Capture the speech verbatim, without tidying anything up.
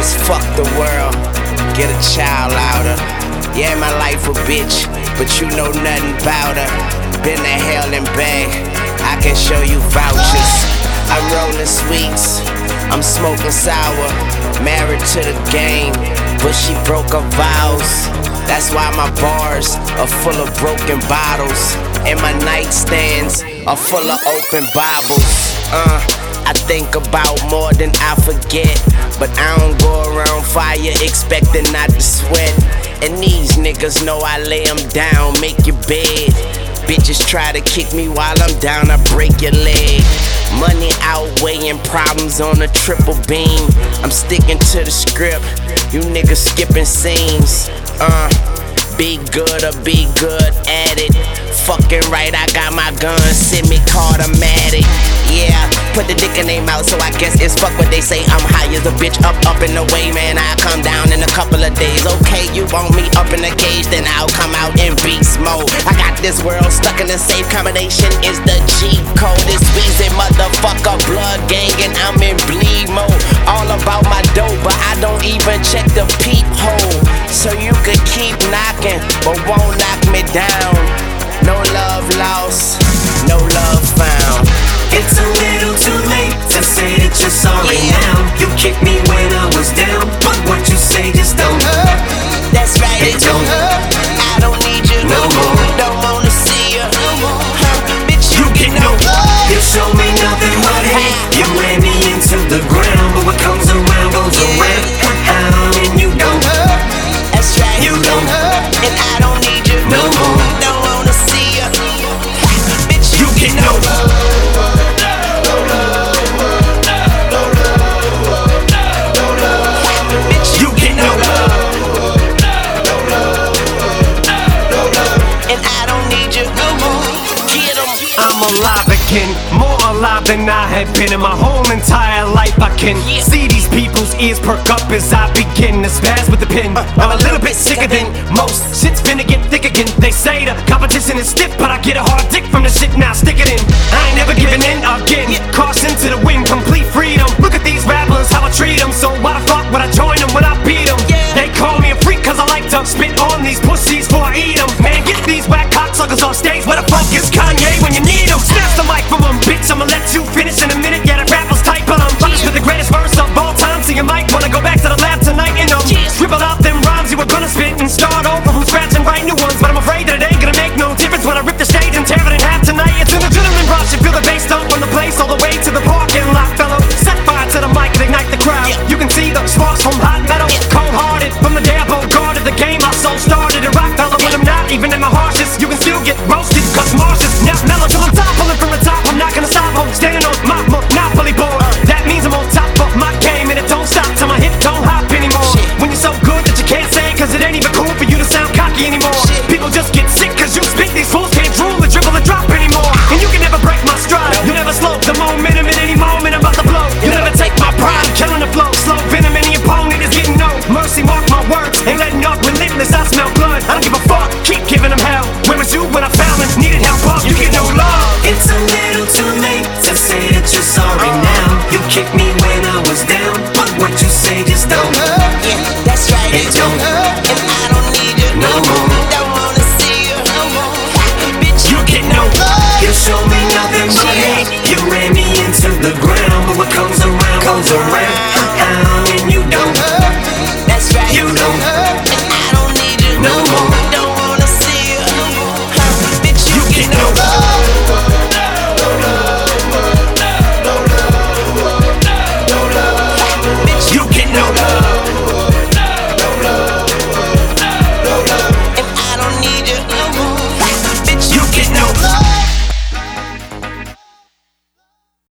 just fuck the world, get a child out her. Yeah, my life a bitch, but you know nothing about her. Been to hell and back, I can show you vouchers. I'm rolling sweets, I'm smoking sour. Married to the game, but she broke her vows. That's why my bars are full of broken bottles, and my nightstands are full of open Bibles. Uh, I think about more than I forget, but I don't go around fire expecting not to sweat. And these niggas know I lay them down, make your bed. Bitches try to kick me while I'm down, I break your leg. Money outweighing problems on a triple beam. I'm sticking to the script, you niggas skipping scenes. Uh, be good or be good at it. Fucking right, I got my gun, semi-automatic. Yeah, put the dick in their mouth, so I guess it's fuck what they say. I'm high as a bitch, up, up and away, man. I come down in a couple of days. Okay, you want me up in the cage, then I'll come out in beast mode. I got this world stuck in a safe combination, is the G code. This Weezy motherfucker, blood gang, and I'm in bleed mode. All about my dope, but I don't even check the peephole. So you could keep knocking, but won't knock me down. No love lost, no love found. It's a little too late to say that you're sorry Yeah. now. You kicked me when I was down, but what you say just don't hurt. That's right, It don't hurt I don't need you no more. Don't wanna see you no more. Huh, bitch, you, You get no love. You show me nothing but hate. You ran me into the ground, but what comes around goes Yeah. around. And you don't hurt. That's right, You don't hurt and I don't need you no more. Don't wanna see you, bitch, you, You get no love. bitch, You get no love. and I don't need you no more. Get 'em. I'm alive again, more alive than I have been in my whole entire life. I can Yeah. see these people's ears perk up as I begin to spaz with the pen. I'm a little bit sicker than most. Shit's finna get thick again. They say the competition is stiff, but I get a hard dick from the shit now. Stick it in. I ain't never giving in again. Caution to the wind, complete freedom. Look at these rappers, how I treat them. So why the fuck would I join them when I beat them? Yeah. They call me a freak cause I like to spit on these pussies before I eat them. Man, get these whack cocksuckers off stage. Where the fuck is Kanye when you need him? Snatch the mic from him, bitch. I'ma let you finish in a minute. Yeah, the rappers tight, but I'm punished with the greatest verse of all time. So you might wanna go back to the lab tonight and um, scribble out them rhymes you were gonna spit and start over from scratch and write new ones. But I'm afraid that it ain't gonna make no difference when I rip the stage and tear it in half tonight. It's an adrenaline rush. You feel the bass dump from the place all the way to the parking lot, fellow. Set fire to the mic and ignite the crowd. You can see the sparks from hot metal. Cold-hearted from the day I guarded the game. I so started a rock fella when I'm not even in my harshest. You can still get roasted cause Mars is now mellow till I'm top. Pulling from the top, I'm not gonna stop. I'm standing on my monopoly board. That means I'm on top of my game and it don't stop till my hip don't hop anymore. When you're so good that you can't say cause it ain't even cool for you to sound cocky anymore. People just get sick cause you spit. These fools can't drool and dribble and drop anymore. And you can never break my stride. You never slow the momentum in any moment I'm about to blow. You never take my pride. I'm killing the flow. Slow venom any opponent is getting no mercy. Mark my words. Ain't letting up relentless. I smell blood. I don't give a fuck. Keep giving them hell. Where was you when I found and needed help up? You get no love. It's a little too late to say that you're sorry now. You kicked me when I was down, but what you say just don't hurt. Yeah, that's right, It don't hurt and I don't need you no more. Don't wanna see you no more. Bitch, You get no love. You show me nothing but hate. You ran me into the ground.